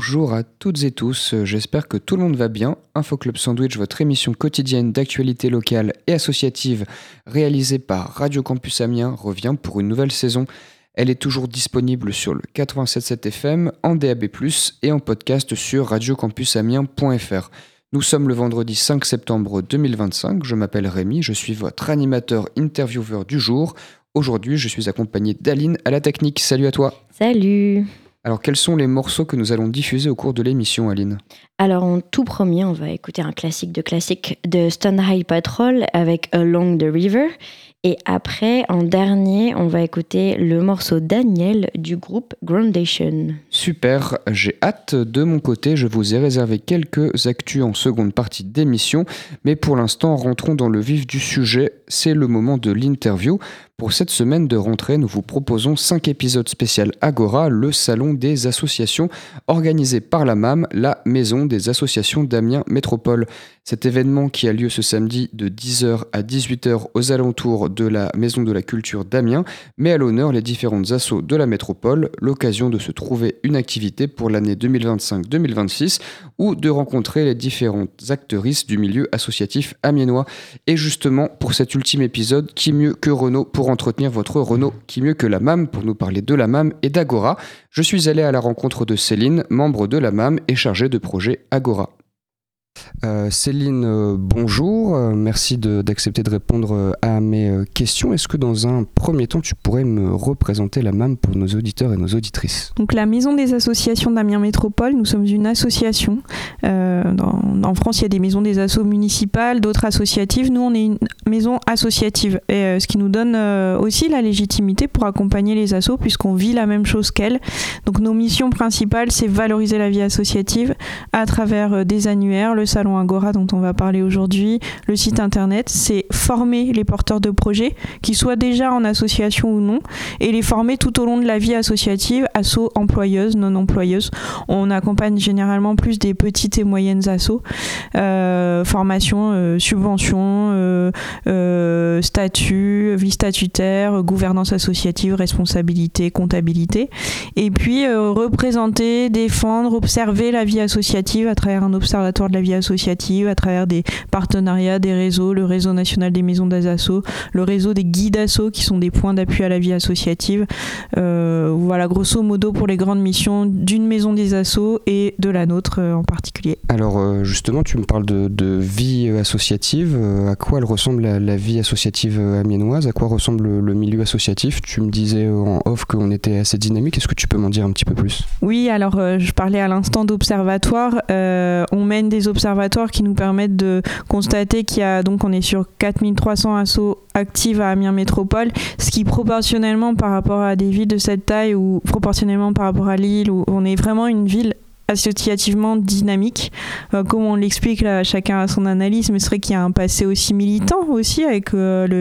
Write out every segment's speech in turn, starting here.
Bonjour à toutes et tous, j'espère que tout le monde va bien. Info Club Sandwich, votre émission quotidienne d'actualité locale et associative réalisée par Radio Campus Amiens, revient pour une nouvelle saison. Elle est toujours disponible sur le 87.7 FM, en DAB+, et en podcast sur radiocampusamiens.fr. Nous sommes le vendredi 5 septembre 2025, je m'appelle Rémi, je suis votre animateur intervieweur du jour. Aujourd'hui, je suis accompagné d'Aline à la technique. Salut à toi. Salut. Alors, quels sont les morceaux que nous allons diffuser au cours de l'émission, Aline ? Alors, en tout premier, on va écouter un classique de Stone High Patrol avec Along the River. Et après, en dernier, on va écouter le morceau Daniel du groupe Groundation. Super, j'ai hâte. De mon côté, je vous ai réservé quelques actus en seconde partie d'émission. Mais pour l'instant, rentrons dans le vif du sujet. C'est le moment de l'interview. Pour cette semaine de rentrée, nous vous proposons 5 épisodes spéciaux Agora, le salon des associations organisé par la MAM, la Maison des associations d'Amiens Métropole. Cet événement qui a lieu ce samedi de 10h à 18h aux alentours de la Maison de la Culture d'Amiens met à l'honneur les différentes assos de la métropole, l'occasion de se trouver une activité pour l'année 2025-2026 ou de rencontrer les différentes actrices du milieu associatif amiénois. Et justement, pour cet ultime épisode, qui mieux que Renaud pour entretenir votre Renaud, qui mieux que la MAM pour nous parler de la MAM et d'Agora. Je suis allé à la rencontre de Céline, membre de la MAM et chargée de projet Agora. Céline, bonjour, merci d'accepter de répondre à mes questions. Est-ce que dans un premier temps, tu pourrais me représenter la MAM pour nos auditeurs et nos auditrices ? Donc la Maison des associations d'Amiens Métropole, nous sommes une association. En France, il y a des maisons des assos municipales, d'autres associatives. Nous, on est une maison associative, et ce qui nous donne aussi la légitimité pour accompagner les assos, puisqu'on vit la même chose qu'elles. Donc nos missions principales, c'est valoriser la vie associative à travers des annuaires, le salon Agora dont on va parler aujourd'hui, le site internet, c'est former les porteurs de projets, qu'ils soient déjà en association ou non, et les former tout au long de la vie associative, assos employeuses, non employeuses. On accompagne généralement plus des petites et moyennes assos, formation, subvention, statut, vie statutaire, gouvernance associative, responsabilité, comptabilité, et puis représenter, défendre, observer la vie associative à travers un observatoire de la vie associative, à travers des partenariats, des réseaux, le réseau national des maisons des assos, le réseau des guides assos qui sont des points d'appui à la vie associative. Voilà, grosso modo pour les grandes missions d'une maison des assos et de la nôtre en particulier. Alors justement, tu me parles de vie associative. À quoi elle ressemble la vie associative amiénoise ? À quoi ressemble le milieu associatif ? Tu me disais en off qu'on était assez dynamique. Est-ce que tu peux m'en dire un petit peu plus ? Oui, alors je parlais à l'instant d'observatoires. On mène des observatoires qui nous permettent de constater qu'il y a, donc on est sur 4300 assos actives à Amiens Métropole, ce qui proportionnellement par rapport à des villes de cette taille ou proportionnellement par rapport à Lille, où on est vraiment une ville associativement dynamique, comme on l'explique là, chacun a son analyse, mais c'est vrai qu'il y a un passé aussi militant aussi avec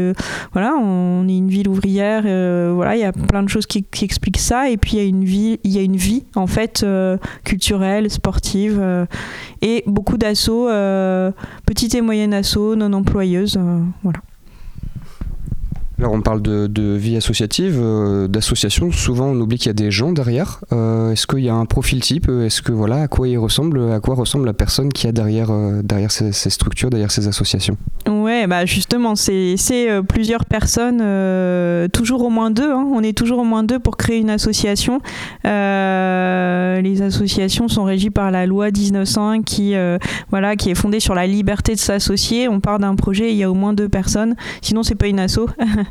on est une ville ouvrière, il y a plein de choses qui expliquent ça, et puis il y a une vie en fait culturelle, sportive, et beaucoup d'assos, petites et moyennes assos, non employeuses, voilà. Alors on parle de vie associative, d'association. Souvent on oublie qu'il y a des gens derrière. Est-ce qu'il y a un profil type ? Est-ce que à quoi ressemble la personne qui a derrière ces structures, derrière ces associations ? Ouais, justement c'est plusieurs personnes, toujours au moins deux. On est toujours au moins deux pour créer une association. Les associations sont régies par la loi 1901 qui est fondée sur la liberté de s'associer. On part d'un projet, il y a au moins deux personnes, sinon c'est pas une asso.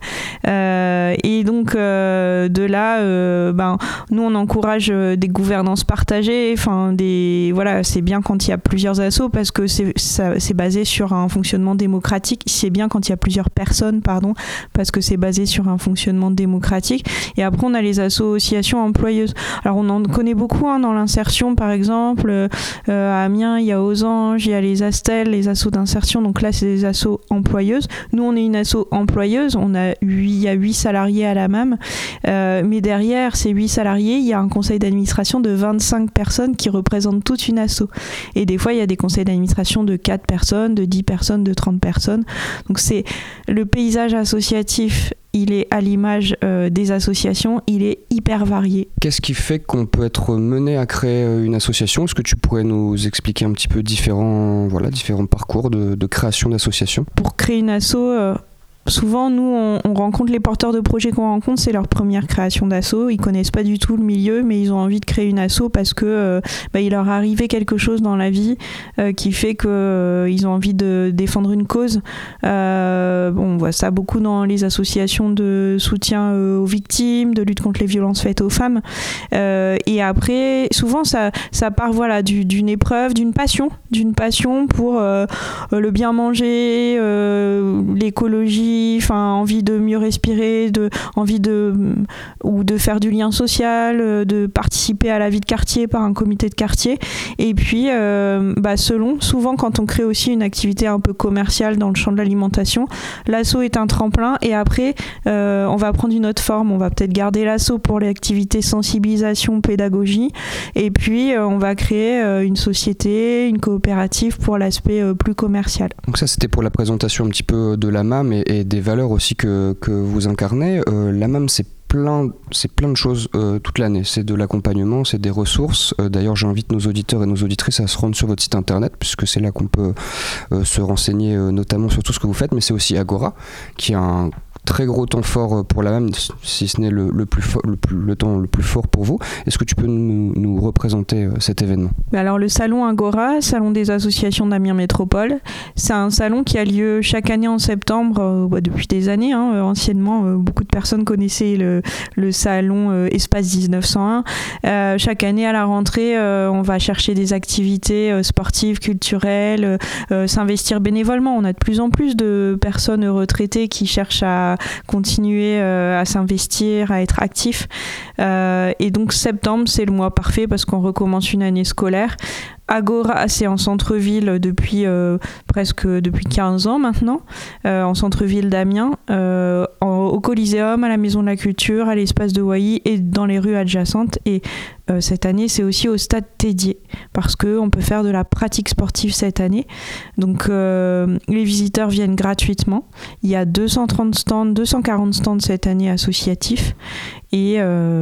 Et donc de là, nous on encourage des gouvernances partagées. C'est bien quand il y a plusieurs assos parce que c'est basé sur un fonctionnement démocratique. C'est bien quand il y a plusieurs personnes, parce que c'est basé sur un fonctionnement démocratique. Et après on a les associations employeuses. Alors on en connaît beaucoup dans l'insertion, par exemple. À Amiens, il y a Aux Anges, il y a les Astel, les assos d'insertion. Donc là c'est des assos employeuses. Nous on est une asso employeuse. Il y a 8 salariés à la MAM, mais derrière ces 8 salariés, il y a un conseil d'administration de 25 personnes qui représentent toute une asso. Et des fois, il y a des conseils d'administration de 4 personnes, de 10 personnes, de 30 personnes. Donc le paysage associatif il est à l'image des associations, il est hyper varié. Qu'est-ce qui fait qu'on peut être mené à créer une association ? Est-ce que tu pourrais nous expliquer un petit peu différents parcours de création d'associations ? Pour créer une asso, souvent, nous, on rencontre les porteurs de projets qu'on rencontre, c'est leur première création d'asso. Ils connaissent pas du tout le milieu, mais ils ont envie de créer une asso parce que il leur est arrivé quelque chose dans la vie qui fait qu'ils ont envie de défendre une cause. On voit ça beaucoup dans les associations de soutien aux victimes, de lutte contre les violences faites aux femmes. Et après, souvent, ça part d'une épreuve, d'une passion pour le bien manger, l'écologie, envie de mieux respirer, envie de faire du lien social, de participer à la vie de quartier par un comité de quartier. Et puis, souvent quand on crée aussi une activité un peu commerciale dans le champ de l'alimentation, l'asso est un tremplin et après, on va prendre une autre forme. On va peut-être garder l'asso pour l'activité sensibilisation, pédagogie, et puis on va créer une société, une coopérative pour l'aspect plus commercial. Donc ça, c'était pour la présentation un petit peu de la MAM et des valeurs aussi que vous incarnez. La MAM, c'est plein de choses toute l'année. C'est de l'accompagnement, c'est des ressources. D'ailleurs, j'invite nos auditeurs et nos auditrices à se rendre sur votre site internet, puisque c'est là qu'on peut se renseigner notamment sur tout ce que vous faites. Mais c'est aussi Agora, qui a un très gros temps fort pour la MAM, si ce n'est le temps le plus fort pour vous. Est-ce que tu peux nous représenter cet événement ? Alors le salon Agora, salon des associations d'Amiens Métropole, c'est un salon qui a lieu chaque année en septembre, depuis des années. Anciennement, beaucoup de personnes connaissaient le salon Espace 1901. Chaque année à la rentrée, on va chercher des activités sportives, culturelles, s'investir bénévolement. On a de plus en plus de personnes retraitées qui cherchent à continuer à s'investir, à être actifs. Et donc septembre, c'est le mois parfait parce qu'on recommence une année scolaire. Agora, c'est en centre-ville depuis 15 ans maintenant, en centre-ville d'Amiens, au Coliséum, à la Maison de la Culture, à l'espace de Wailly et dans les rues adjacentes. Et cette année, c'est aussi au stade Tédier, parce qu'on peut faire de la pratique sportive cette année. Donc les visiteurs viennent gratuitement. Il y a 240 stands cette année associatifs et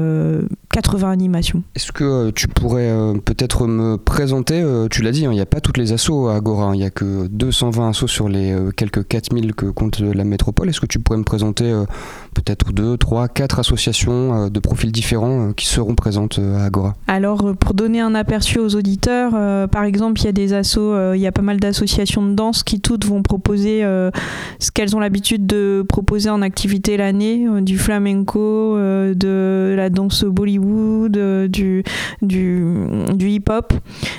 80 animations. Est-ce que tu pourrais peut-être me présenter, tu l'as dit, il n'y a pas toutes les assos à Agora, il n'y a que 220 assos sur les quelques 4000 que compte la métropole. Est-ce que tu pourrais me présenter peut-être 2, 3, 4 associations de profils différents qui seront présentes à Agora ? Alors pour donner un aperçu aux auditeurs, par exemple il y a des assos, il y a pas mal d'associations de danse qui toutes vont proposer ce qu'elles ont l'habitude de proposer en activité l'année, du flamenco, de la danse Bollywood, du hip-hop.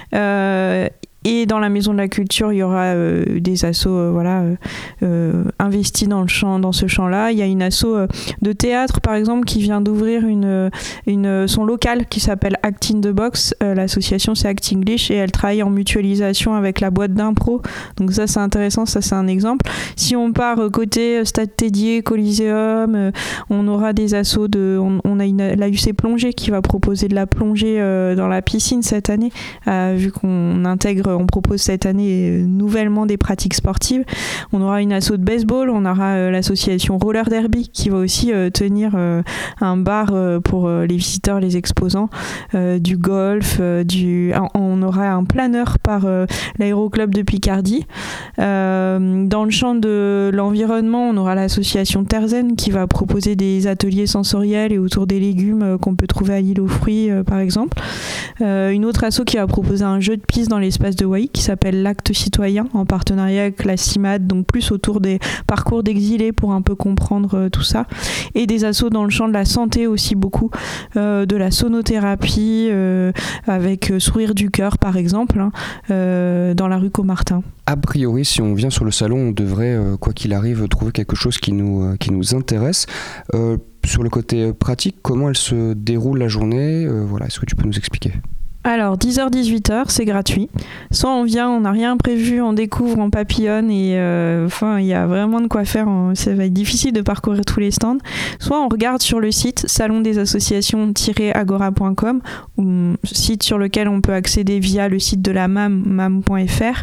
Et dans la Maison de la Culture, il y aura des assos investis dans ce champ-là. Il y a une asso de théâtre, par exemple, qui vient d'ouvrir son local qui s'appelle Act in the Box. L'association, c'est Act English et elle travaille en mutualisation avec la boîte d'impro. Donc ça, c'est intéressant, ça, c'est un exemple. Si on part côté Stade Tédier, Coliséum, on aura des assos on a l'AUC Plongée qui va proposer de la plongée dans la piscine cette année, vu on propose cette année nouvellement des pratiques sportives. On aura une asso de baseball, on aura l'association Roller Derby qui va aussi tenir un bar pour les visiteurs, les exposants, du golf, on aura un planeur par l'aéroclub de Picardie. Dans le champ de l'environnement, on aura l'association Terzen qui va proposer des ateliers sensoriels et autour des légumes qu'on peut trouver à l'île aux fruits par exemple. Une autre asso qui va proposer un jeu de piste dans l'espace de Wailly qui s'appelle l'Acte Citoyen en partenariat avec la CIMAD, donc plus autour des parcours d'exilés pour un peu comprendre tout ça. Et des assos dans le champ de la santé aussi beaucoup, de la sonothérapie avec Sourire du Cœur par exemple, dans la rue Caumartin. A priori, si on vient sur le salon, on devrait, quoi qu'il arrive, trouver quelque chose qui nous intéresse. Sur le côté pratique, comment elle se déroule la journée ? Est-ce que tu peux nous expliquer ? Alors 10h-18h, c'est gratuit. Soit on vient, on n'a rien prévu, on découvre, on papillonne et il y a vraiment de quoi faire. Ça va être difficile de parcourir tous les stands. Soit on regarde sur le site salondesassociations-agora.com, ou site sur lequel on peut accéder via le site de la mam.fr.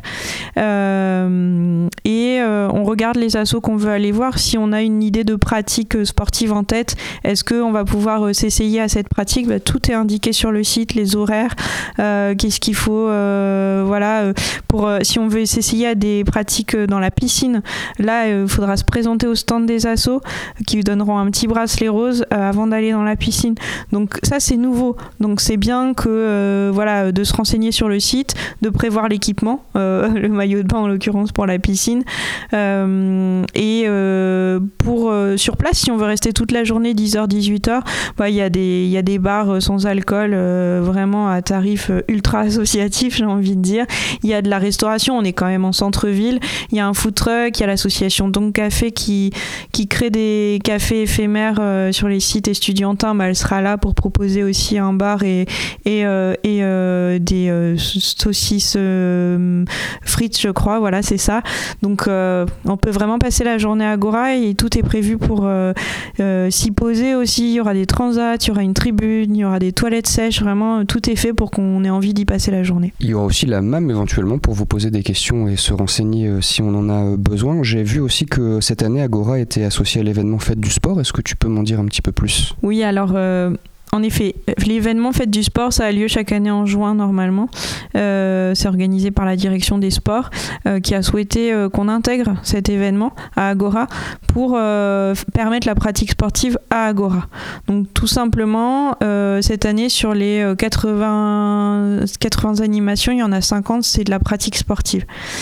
On regarde les assos qu'on veut aller voir. Si on a une idée de pratique sportive en tête, est-ce qu'on va pouvoir s'essayer à cette pratique ? Tout est indiqué sur le site, les horaires. Qu'est-ce qu'il faut pour si on veut s'essayer à des pratiques dans la piscine, là il faudra se présenter au stand des assos qui vous donneront un petit bracelet rose avant d'aller dans la piscine. Donc ça c'est nouveau, donc c'est bien que de se renseigner sur le site, de prévoir l'équipement, le maillot de bain en l'occurrence pour la piscine, sur place si on veut rester toute la journée 10h-18h, il y a des bars sans alcool vraiment à tarif ultra associatif, j'ai envie de dire. Il y a de la restauration, on est quand même en centre-ville. Il y a un food truck, il y a l'association Donc Café qui crée des cafés éphémères sur les sites estudiantins. Elle sera là pour proposer aussi un bar et des saucisses frites, je crois. Voilà, c'est ça. Donc on peut vraiment passer la journée à Agora et tout est prévu pour s'y poser aussi. Il y aura des transats, il y aura une tribune, il y aura des toilettes sèches. Vraiment, tout est fait pour qu'on ait envie d'y passer la journée. Il y aura aussi la MAM éventuellement pour vous poser des questions et se renseigner si on en a besoin. J'ai vu aussi que cette année Agora était associée à l'événement Fête du Sport. Est-ce que tu peux m'en dire un petit peu plus ? Oui, alors en effet, l'événement Fête du Sport, ça a lieu chaque année en juin normalement. C'est organisé par la direction des sports qui a souhaité qu'on intègre cet événement à Agora pour permettre la pratique sportive à Agora. Donc tout simplement, cette année sur les 80 animations, il y en a 50, c'est de la pratique sportive.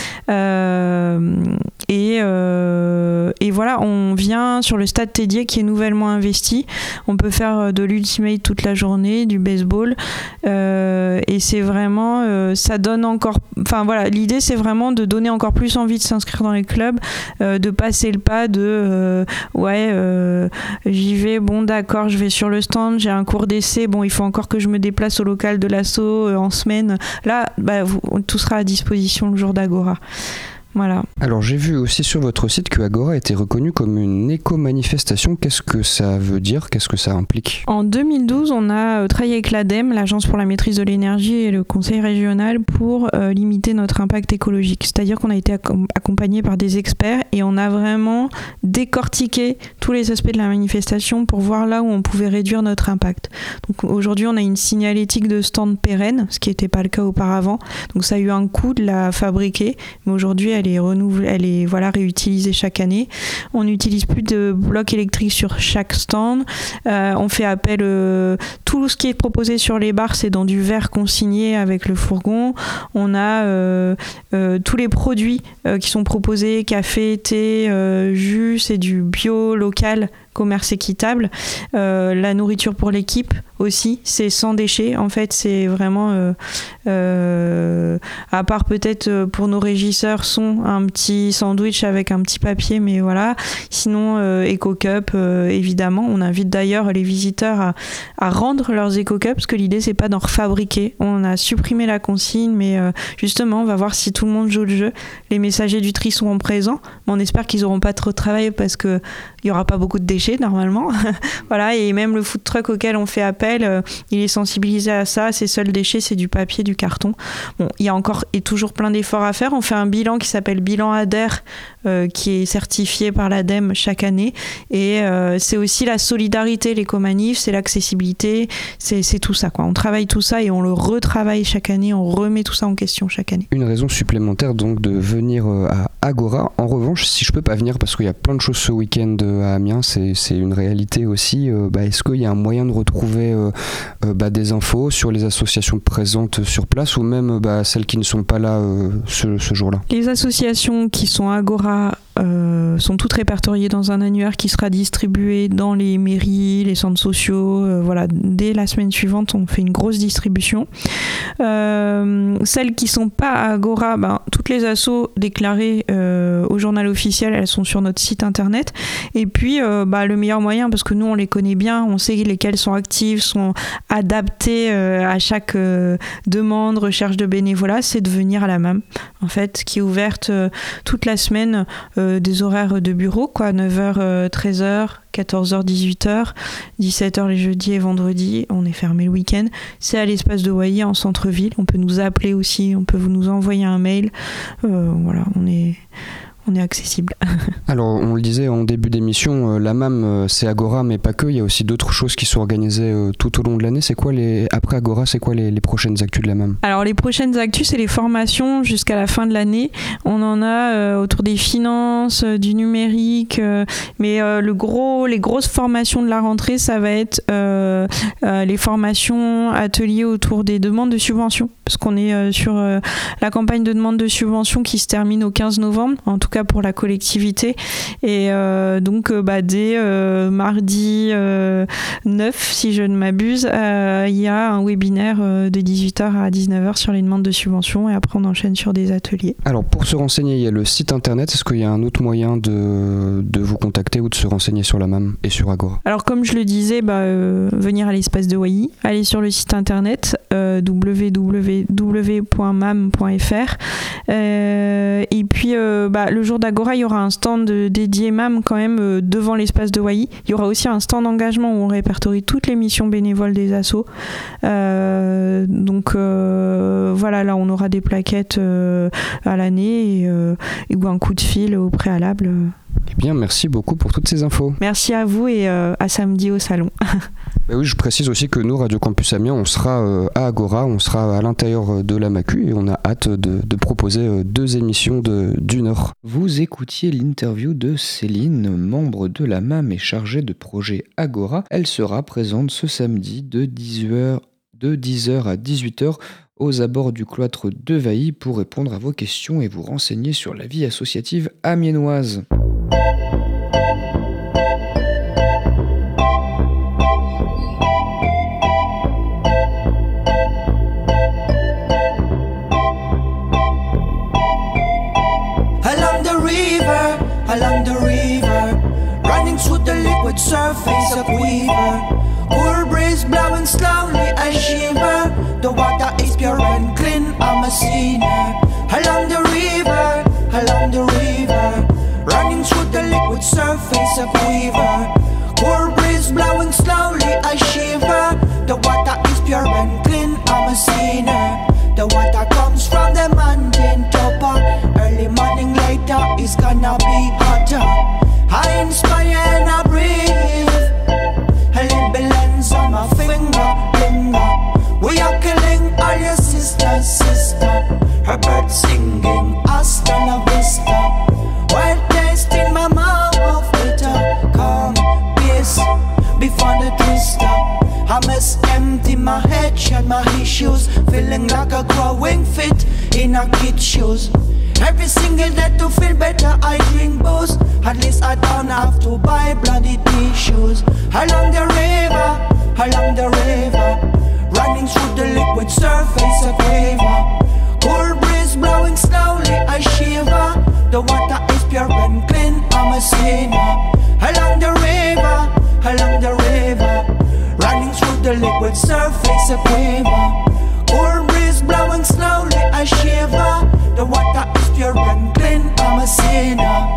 Et voilà, on vient sur le stade Tédier qui est nouvellement investi. On peut faire de l'ultimate toute la journée, du baseball, et c'est vraiment ça donne encore, l'idée c'est vraiment de donner encore plus envie de s'inscrire dans les clubs, de passer le pas de j'y vais, bon d'accord, je vais sur le stand, j'ai un cours d'essai, bon il faut encore que je me déplace au local de l'asso en semaine, là tout sera à disposition le jour d'Agora. Voilà. Alors j'ai vu aussi sur votre site que Agora a été reconnue comme une éco-manifestation. Qu'est-ce que ça veut dire ? Qu'est-ce que ça implique ? En 2012, on a travaillé avec l'ADEME, l'Agence pour la maîtrise de l'énergie et le Conseil régional pour limiter notre impact écologique. C'est-à-dire qu'on a été accompagné par des experts et on a vraiment décortiqué tous les aspects de la manifestation pour voir là où on pouvait réduire notre impact. Donc aujourd'hui, on a une signalétique de stand pérenne, ce qui n'était pas le cas auparavant. Donc ça a eu un coût de la fabriquer, mais aujourd'hui, elle est réutilisée chaque année. On n'utilise plus de blocs électriques sur chaque stand. On fait appel, tout ce qui est proposé sur les bars, c'est dans du verre consigné avec le fourgon. On a tous les produits qui sont proposés, café, thé, jus, c'est du bio, local, commerce équitable. La nourriture pour l'équipe aussi, c'est sans déchets. En fait, c'est vraiment, à part peut-être pour nos régisseurs, un petit sandwich avec un petit papier, mais voilà. Sinon, EcoCup, évidemment. On invite d'ailleurs les visiteurs à rendre leurs EcoCups, parce que l'idée, c'est pas d'en refabriquer. On a supprimé la consigne, mais justement, on va voir si tout le monde joue le jeu. Les messagers du tri seront présents, mais on espère qu'ils n'auront pas trop de travail parce qu'il n'y aura pas beaucoup de déchets normalement. Voilà, et même le food truck auquel on fait appel, il est sensibilisé à ça. Ses seuls déchets, c'est du papier, du carton. Bon, il y a encore et toujours plein d'efforts à faire. On fait un bilan qui s'appelle Bilan ADER, qui est certifié par l'ADEME chaque année. Et c'est aussi la solidarité, l'éco-manif, c'est l'accessibilité, c'est tout ça, quoi. On travaille tout ça et on le retravaille chaque année, on remet tout ça en question chaque année. Une raison supplémentaire donc de venir à Agora. En revanche, si je peux pas venir parce qu'il y a plein de choses ce week-end à Amiens, c'est une réalité aussi. Est-ce qu'il y a un moyen de retrouver des infos sur les associations présentes sur place ou même celles qui ne sont pas là ce jour-là ? Les associations qui sont à Agora sont toutes répertoriées dans un annuaire qui sera distribué dans les mairies, les centres sociaux. Dès la semaine suivante, on fait une grosse distribution. Celles qui ne sont pas à Agora, toutes les assos déclarées au journal officiel, elles sont sur notre site internet. Et puis le meilleur moyen, parce que nous on les connaît bien, on sait lesquelles sont actives, sont adaptées à chaque demande, recherche de bénévolat, c'est de venir à la MAM, en fait, qui est ouverte toute la semaine, des horaires de bureau, 9h, 13h, 14h, 18h, 17h les jeudis et vendredis, on est fermé le week-end. C'est à l'espace de Waihi en centre-ville, on peut nous appeler aussi, on peut nous envoyer un mail, on est accessible. Alors, on le disait en début d'émission, la MAM, c'est Agora, mais pas que. Il y a aussi d'autres choses qui sont organisées tout au long de l'année. Après Agora, c'est quoi les prochaines actus de la MAM ? Alors, les prochaines actus, c'est les formations jusqu'à la fin de l'année. On en a autour des finances, du numérique, mais les grosses formations de la rentrée, ça va être les formations ateliers autour des demandes de subventions, parce qu'on est sur la campagne de demande de subventions qui se termine au 15 novembre, en tout cas pour la collectivité. Et donc, dès mardi 9, si je ne m'abuse, il y a un webinaire de 18h à 19h sur les demandes de subventions, et après on enchaîne sur des ateliers. Alors, pour se renseigner, il y a le site internet. Est-ce qu'il y a un autre moyen de vous contacter ou de se renseigner sur la MAM et sur Agora ? Alors, comme je le disais, venir à l'espace de Waihi, aller sur le site internet www.mam.fr, et puis le jour d'Agora, il y aura un stand dédié MAM quand même devant l'espace de Waihi. Il y aura aussi un stand d'engagement où on répertorie toutes les missions bénévoles des assos. Là on aura des plaquettes à l'année ou un coup de fil au préalable. Eh bien, merci beaucoup pour toutes ces infos. Merci à vous et à samedi au salon. Oui, je précise aussi que nous, Radio Campus Amiens, on sera à Agora, on sera à l'intérieur de la MACU et on a hâte de proposer 2 émissions d'1 heure. Vous écoutiez l'interview de Céline, membre de la MAM et chargée de projet Agora. Elle sera présente ce samedi de 10h à 18h aux abords du cloître de Waihi pour répondre à vos questions et vous renseigner sur la vie associative amiénoise. Along the river, running through the liquid surface of quiver. Cool breeze blowing slowly, I shiver. The water is pure and clean, I'm a sinner. Along the river, running through the liquid surface of quiver. Cool breeze blowing slowly, I shiver. The water is pure and clean, I'm a sinner. The water comes from the mountain topper. Early morning later, it's gonna be hotter. I inspire and I breathe. A little lens on my finger. We are killing all your sisters. Her bird singing hasta la vista. While tasting my mouth bitter. Come, peace, before the twister. I must empty my head, shed my issues. Feeling like a growing fit in a kid's shoes. Every single day to feel better I drink booze. At least I don't have to buy bloody tissues. Along the river, running through the liquid surface of river. Cool breeze blowing slowly, I shiver. The water is pure and clean, I'm a sinner. Along the river, running through the liquid surface of river. Cool breeze blowing slowly, I shiver. The water is pure and clean, I'm a sinner.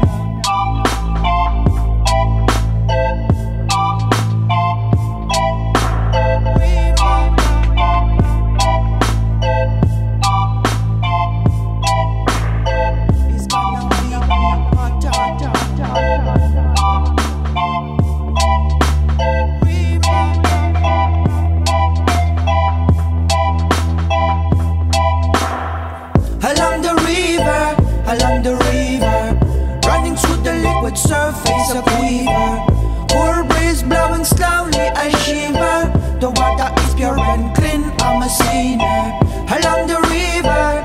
Along the river, running through the liquid surface of quiver. Cool breeze blowing slowly, I shiver. The water is pure and clean, I'm a sinner. Along the river,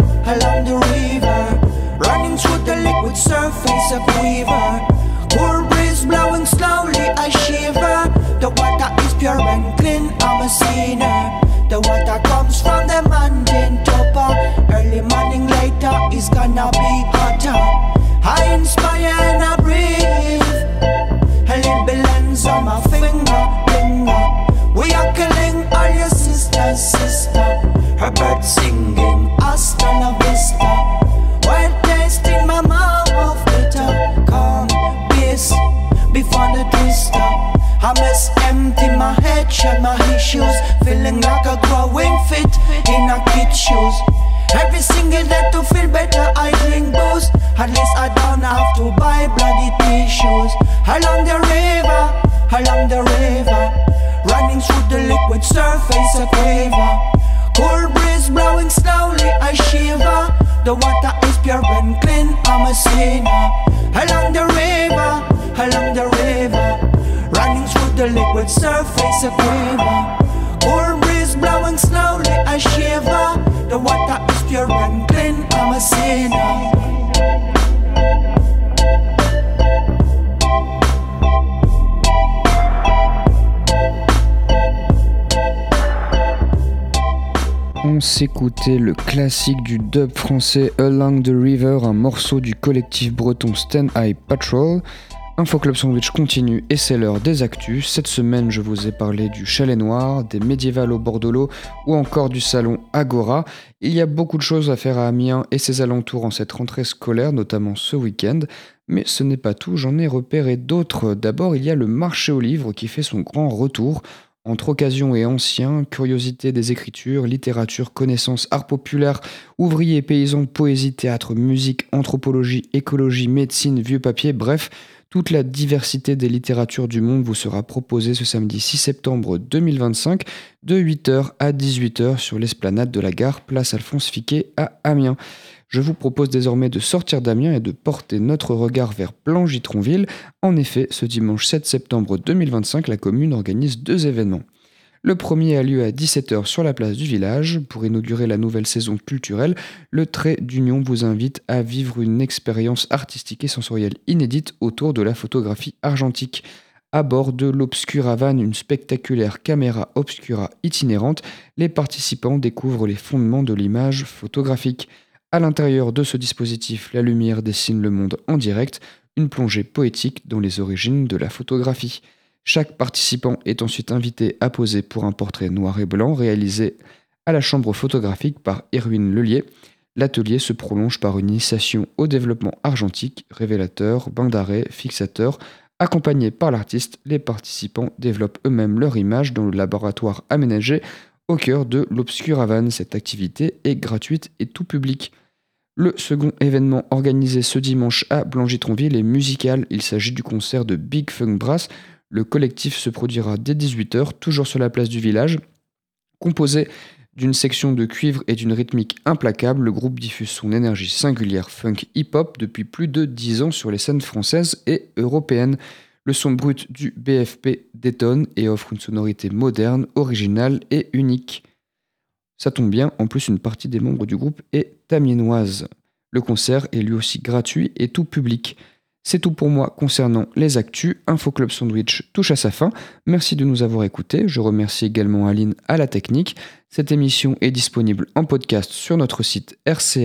running through the liquid surface of quiver. Cool breeze blowing slowly, I shiver. The water is pure and clean, I'm a sinner. The water comes from the mountain topper. Early morning later, it's gonna be hotter. I inspire and I breathe. A little lens on my finger, finger. We are killing all your sisters, sister. Her bird singing, hasta la vista. While tasting my mouth bitter. Calm, peace, before the twister. I must empty my head, shed my issues. Feeling like a growing fit in a kid's shoes. Every single day to feel better I drink booze. At least I don't have to buy bloody tissues. Along the river, running through the liquid surface a quiver. Cool breeze blowing slowly I shiver. The water is pure and clean, I'm a sinner. Along the river, running through the liquid surface a quiver. Cool breeze blowing slowly I shiver. The water is pure and clean, I'm a sinner. On s'écoutait le classique du dub français Along the River, un morceau du collectif breton Stand High Patrol. Infoclub Sandwich continue et c'est l'heure des actus. Cette semaine, je vous ai parlé du Chalet Noir, des médiévales au bord de l'eau ou encore du salon Agora. Il y a beaucoup de choses à faire à Amiens et ses alentours en cette rentrée scolaire, notamment ce week-end. Mais ce n'est pas tout, j'en ai repéré d'autres. D'abord, il y a le marché aux livres qui fait son grand retour. Entre occasions et anciens, curiosité des écritures, littérature, connaissances, art populaire, ouvriers, paysans, poésie, théâtre, musique, anthropologie, écologie, médecine, vieux papier, bref, toute la diversité des littératures du monde vous sera proposée ce samedi 6 septembre 2025 de 8h à 18h sur l'esplanade de la gare Place Alphonse Fiquet à Amiens. Je vous propose désormais de sortir d'Amiens et de porter notre regard vers Blangy-Tronville. En effet, ce dimanche 7 septembre 2025, la commune organise 2 événements. Le premier a lieu à 17h sur la place du village. Pour inaugurer la nouvelle saison culturelle, le Trait d'Union vous invite à vivre une expérience artistique et sensorielle inédite autour de la photographie argentique. À bord de l'Obscuravan, une spectaculaire caméra obscura itinérante, les participants découvrent les fondements de l'image photographique. À l'intérieur de ce dispositif, la lumière dessine le monde en direct, une plongée poétique dans les origines de la photographie. Chaque participant est ensuite invité à poser pour un portrait noir et blanc réalisé à la chambre photographique par Erwin Lelier. L'atelier se prolonge par une initiation au développement argentique, révélateur, bain d'arrêt, fixateur. Accompagnés par l'artiste, les participants développent eux-mêmes leur image dans le laboratoire aménagé au cœur de l'Obscuravan. Cette activité est gratuite et tout public. Le second événement organisé ce dimanche à Blangy-Tronville est musical. Il s'agit du concert de Big Funk Brass. Le collectif se produira dès 18h, toujours sur la place du village. Composé d'une section de cuivre et d'une rythmique implacable, le groupe diffuse son énergie singulière funk hip-hop depuis plus de 10 ans sur les scènes françaises et européennes. Le son brut du BFP détonne et offre une sonorité moderne, originale et unique. Ça tombe bien, en plus une partie des membres du groupe est amiénoise. Le concert est lui aussi gratuit et tout public. C'est tout pour moi concernant les actus. Infoclub Sandwich touche à sa fin. Merci de nous avoir écoutés. Je remercie également Aline à la technique. Cette émission est disponible en podcast sur notre site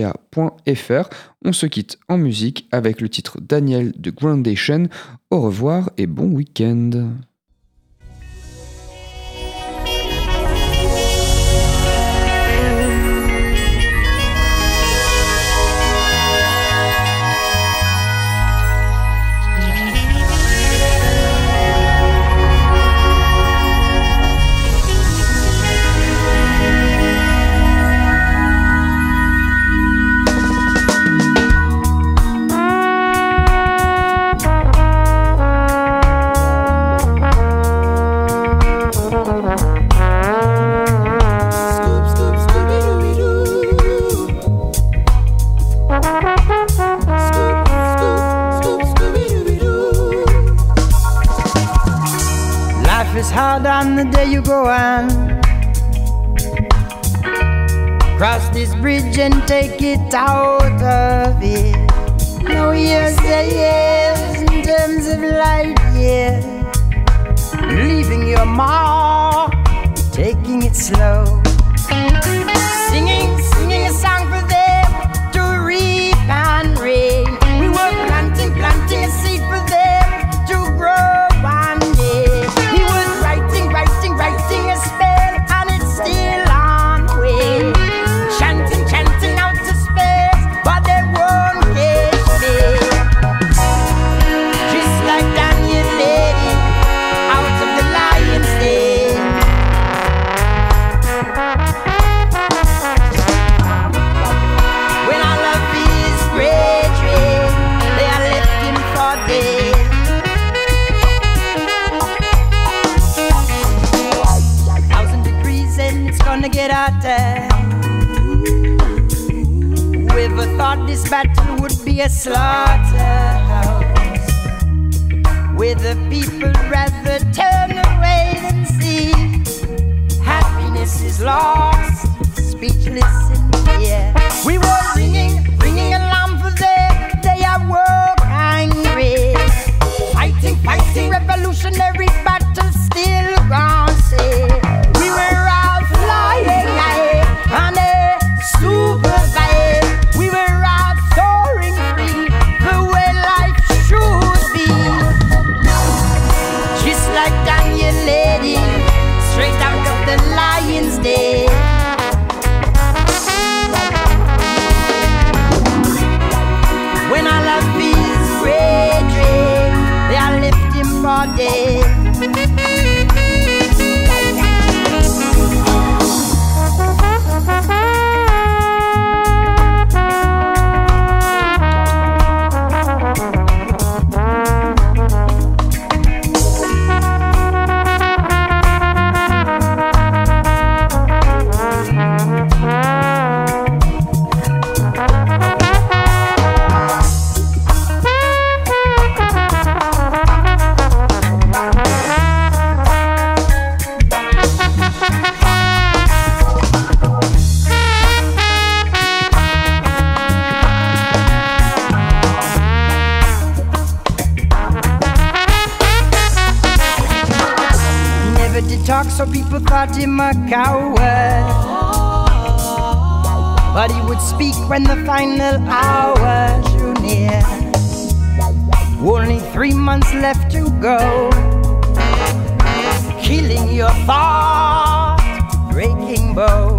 rca.fr. On se quitte en musique avec le titre Daniel de Groundation. Au revoir et bon week-end. Hard on the day you go on. Cross this bridge and take it out of it. No years and years in terms of light years. Leaving your mark, taking it slow. Singing a song for them to reap and rain. We were planting thought this battle would be a slaughterhouse, where the people rather turn away than see. Happiness is lost, speechless in fear. We were ringing alarm for them. They awoke angry, fighting revolutionary battle still gone. Say we were all flying high on a super vibe. We were all soaring free, the way life should be. Just like Daniel Lady, straight out of the lion's den. When all of his brethren, they all left him for dead. So people thought him a coward, but he would speak when the final hour drew near. Only 3 months left to go, killing your thought, breaking bow.